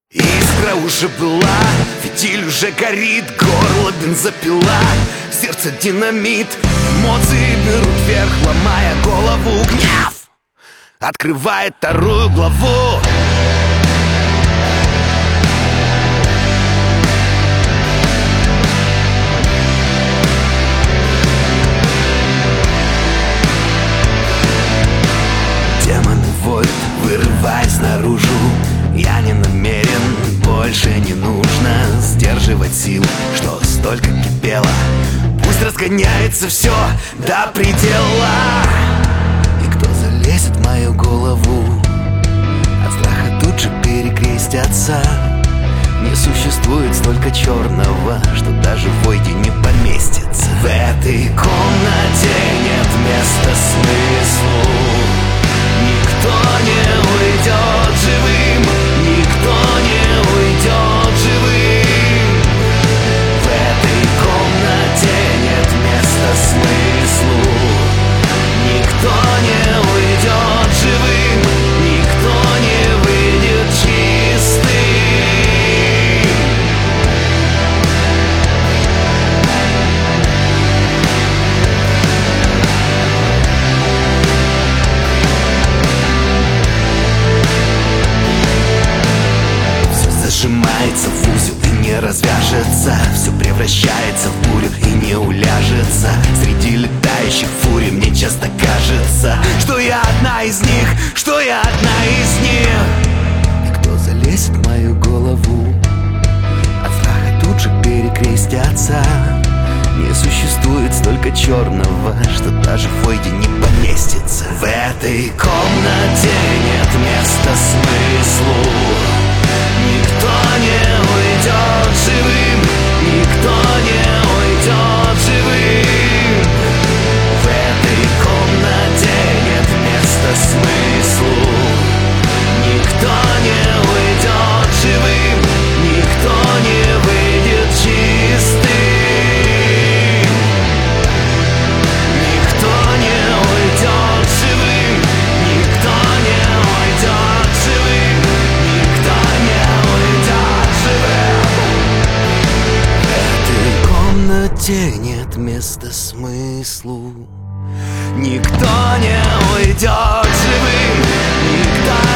Искра уже была, фитиль уже горит, горло бензопила, сердце динамит. Эмоции берут вверх, ломая голову. Гнев открывает вторую главу. Демоны воют, вырываясь наружу. Я не намерен, больше не нужно сдерживать сил, что столько кипело. Пусть разгоняется все до предела. И кто залезет в мою голову, от страха тут же перекрестятся. Не существует столько черного, что даже в войде не поместится. В этой комнате нет места смыслу. Никто не уйдет живым, никто не уйдет живым. В этой комнате нет места смыслу. Никто не уйдет живым, никто не выйдет чистым. Сжимается в узел и не развяжется. Все превращается в бурю и не уляжется. Среди летающих фурий мне часто кажется, что я одна из них, что я одна из них. И кто залезет в мою голову, от страха тут же перекрестятся. Не существует столько черного, что даже в войде не поместится. В этой комнате нет места смыслу. Никто не уйдет живым, никто не уйдет живым. В этой комнате нет места смыслу. Никто не уйдет живым, никто не выйдет чистым. Никто не уйдет живым, никто не уйдет живым. Никто не уйдет живым. В этой комнате нет места смыслу. Никто не уйдет живым, никто